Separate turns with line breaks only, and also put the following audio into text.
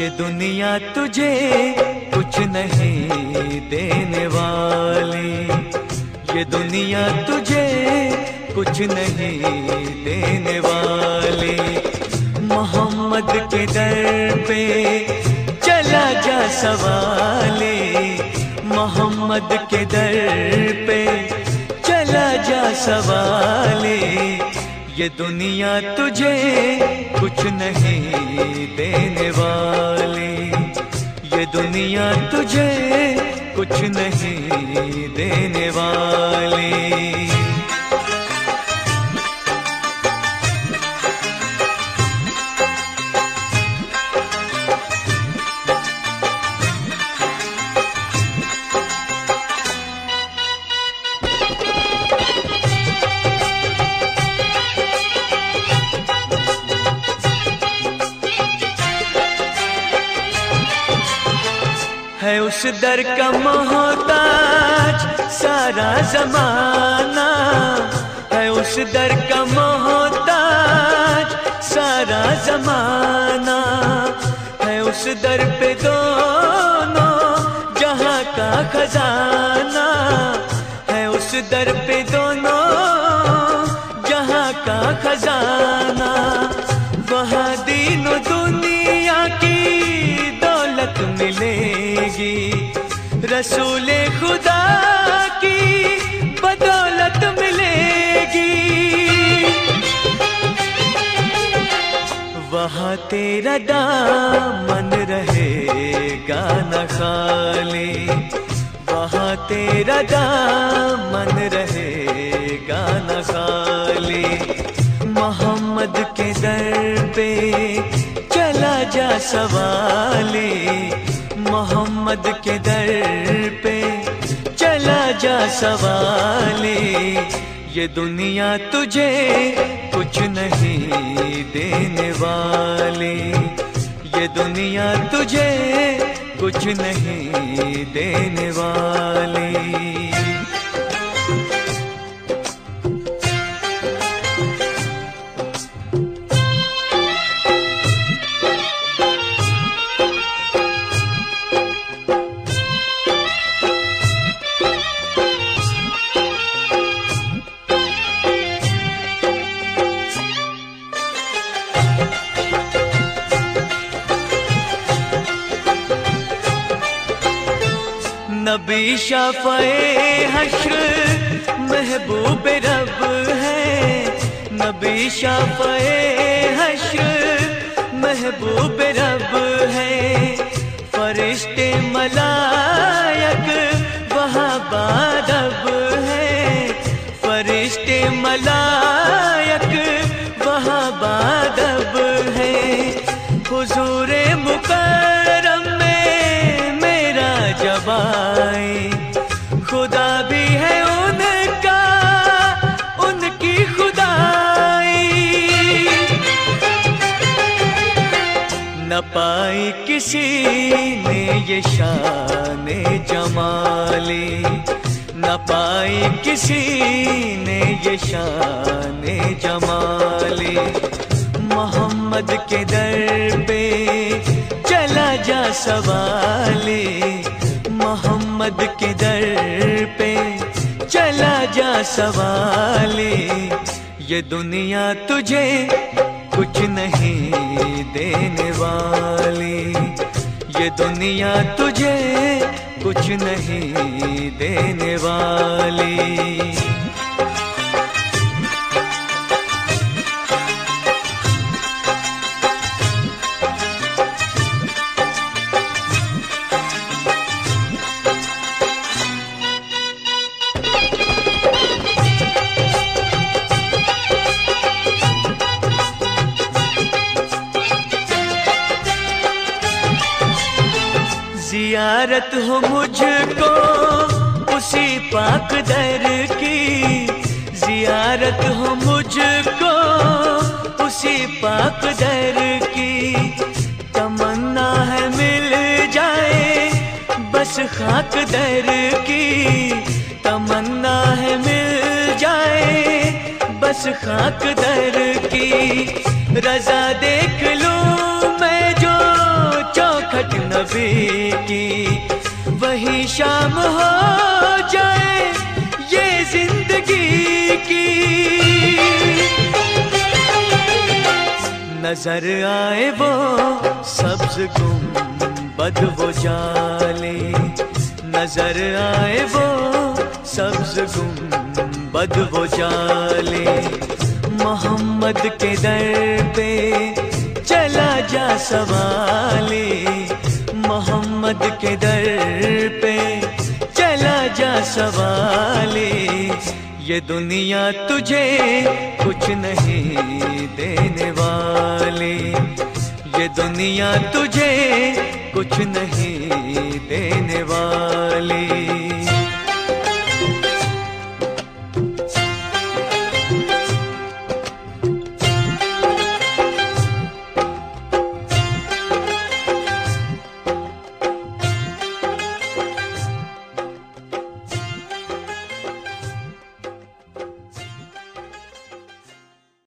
ये दुनिया तुझे कुछ नहीं देने वाली, ये दुनिया तुझे कुछ नहीं देने वाली। मोहम्मद के दर पे चला जा सवाले, मोहम्मद के दर पे चला जा सवाले। ये दुनिया तुझे कुछ नहीं देने वाली, ये दुनिया तुझे कुछ नहीं देने वाली। है उस दर का मोहताज सारा जमाना, है उस दर का मोहताज सारा जमाना। है उस दर पे दोनों जहां का खजाना, है उस दर पे दोनों जहां का खजाना। वहां दीनो दुनिया की दौलत मिलेगी, रसूले खुदा की बदौलत मिलेगी। वहाँ तेरा दामन रहेगा न खाली, वहाँ तेरा दामन रहेगा न खाली। मोहम्मद के दर पे चला जा सवाले, मोहम्मद के दर पे चला जा सवाले। ये दुनिया तुझे कुछ नहीं देने वाली, ये दुनिया तुझे कुछ नहीं देने वाली। नबी शाफ़ए हश्र महबूब रब है, नबी शाफ़ए हश्र महबूब रब है। फरिश्ते मलायक वहाँ बादब है, फरिश्ते मलायक वहाँ बादब है। हुजूरे मुकर्रम में मेरा जब आए, खुदा भी है उनका उनकी खुदाई। न पाई किसी ने ये शान जमाली, न पाई किसी ने ये शान जमाली। मोहम्मद के दर पे चला जा सवाले, मोहम्मद के दर पे चला जा सवाले। ये दुनिया तुझे कुछ नहीं देने वाली, ये दुनिया तुझे कुछ नहीं देने वाली। ज़ियारत हो मुझको उसी पाक दर की, ज़ियारत हो मुझको उसी पाक दर की। तमन्ना है मिल जाए बस खाक दर की, तमन्ना है मिल जाए बस खाक दर की। रज़ा देख लूं मैं जो चौक कभी की वही शाम हो जाए ये जिंदगी की। नजर आए वो सब्ज गुंबद वो जाले, नजर आए वो सब्ज गुंबद वो जाले। मोहम्मद के दर पे चला जा सवाले, मोहम्मद के दर पे चला जा सवाले। ये दुनिया तुझे कुछ नहीं देने वाली, ये दुनिया तुझे कुछ नहीं